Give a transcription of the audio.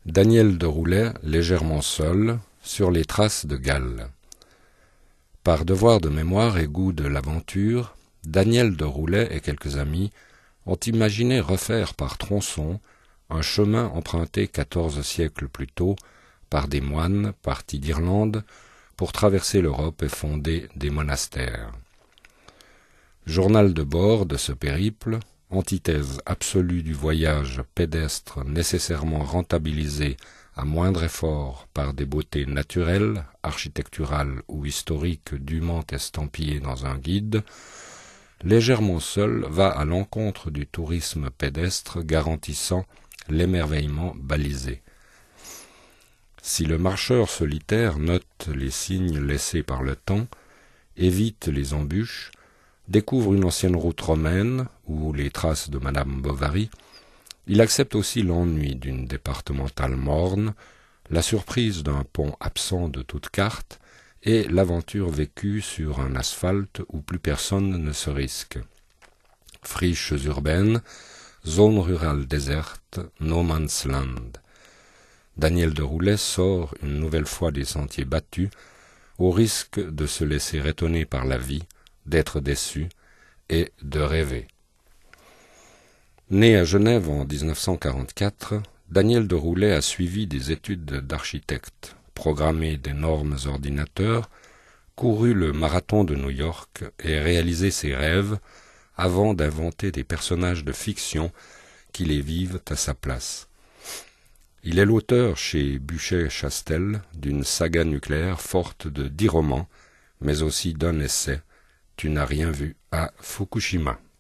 Daniel de Roulet, légèrement seul, sur les traces de Galles. Par devoir de mémoire et goût de l'aventure, Daniel de Roulet et quelques amis ont imaginé refaire par tronçon un chemin emprunté 14 siècles plus tôt par des moines partis d'Irlande pour traverser l'Europe et fonder des monastères. Journal de bord de ce périple, antithèse absolue du voyage pédestre nécessairement rentabilisé à moindre effort par des beautés naturelles, architecturales ou historiques dûment estampillées dans un guide, légèrement seul va à l'encontre du tourisme pédestre garantissant l'émerveillement balisé. Si le marcheur solitaire note les signes laissés par le temps, évite les embûches, découvre une ancienne route romaine ou les traces de Madame Bovary, il accepte aussi l'ennui d'une départementale morne, la surprise d'un pont absent de toute carte et l'aventure vécue sur un asphalte où plus personne ne se risque. Friches urbaines, zones rurales désertes, no man's land. Daniel de Roulet sort une nouvelle fois des sentiers battus, au risque de se laisser étonner par la vie, d'être déçu et de rêver. Né à Genève en 1944, Daniel de Roulet a suivi des études d'architecte, programmé d'énormes ordinateurs, couru le marathon de New York et réalisé ses rêves avant d'inventer des personnages de fiction qui les vivent à sa place. Il est l'auteur chez Buchet-Chastel d'une saga nucléaire forte de 10 romans, mais aussi d'un essai, Tu n'as rien vu à Fukushima.